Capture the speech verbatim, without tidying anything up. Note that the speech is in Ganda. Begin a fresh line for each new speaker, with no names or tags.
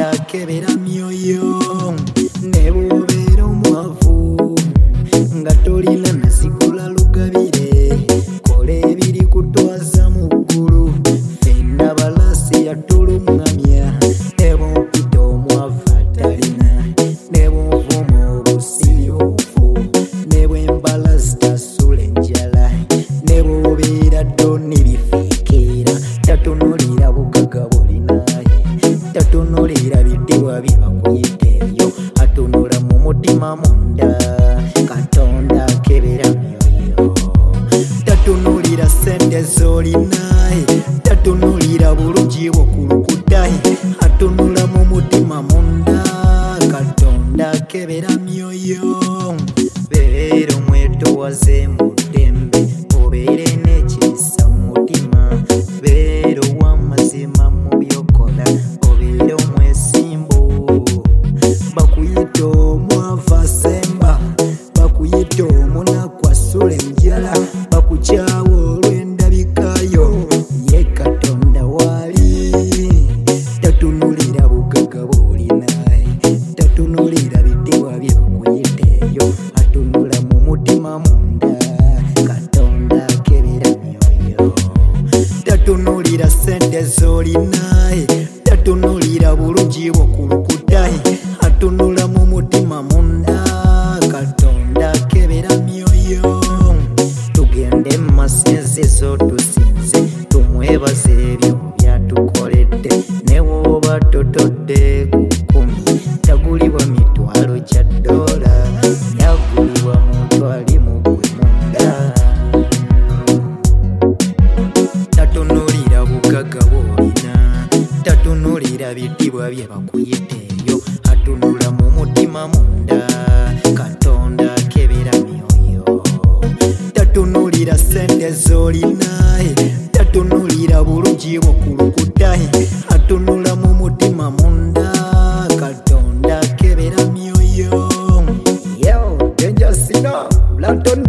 kebera myoyo ne bw'obeera omwavu nga tolina nasigula lugabire kola ebiri kutwaza mu ggulu fenna balasi yatulungamya ne bw'ompita omwavu atalina ne bw'onvuma obusiriufu ne bw'embala zitasula enjala ne bw'obeera ddoni bifiikira tatunulira bugaga bulinaye tatunulira bidibwa bibakuyita ebyo atunula mu mutima munda Katonda kebera myoyo tatunulira sente z'olinaye tatunulira bulungi bw'okulukutaye atunula mu mutima munda Katonda kebera myoyo beera omwetowaze mu ddembe obeere n'ekisa mu mutima beera ow'amazima mu byokola obeere omwesimbu bakuyita omwavu asemba bakuyita omunaku asula enjala bakukyawa olw'endabikayo ye Katonda waali tatunulira bugaga bw'olinaye tatunulira bidibwa bye bakuyita ebyo atunula mu mutima munda Katonda kebera myoyo tatunulira sente z'olinaye tatunulira bulungi bw'okulukutaye atunula mu mutima munda Katonda kebera myoyo tugende mu masinzizo tusinze tumwebaze ebyo byatukoledde ne bw'oba totodde ku kkumi tagulibwa mitwalo gya ddoola yagulibwa muntu ali mu gwe munda tatunulira bugaga bw'olina tatunulira bidibwa bye bakuyita ebyo atunula mu mutima munda Katonda kebera myoyo tatunulira sente z'olinaye tatunulira bulungi bw'okulukutaye atunula mu mutima munda Katonda kebera myoyo yo denjasino Blackton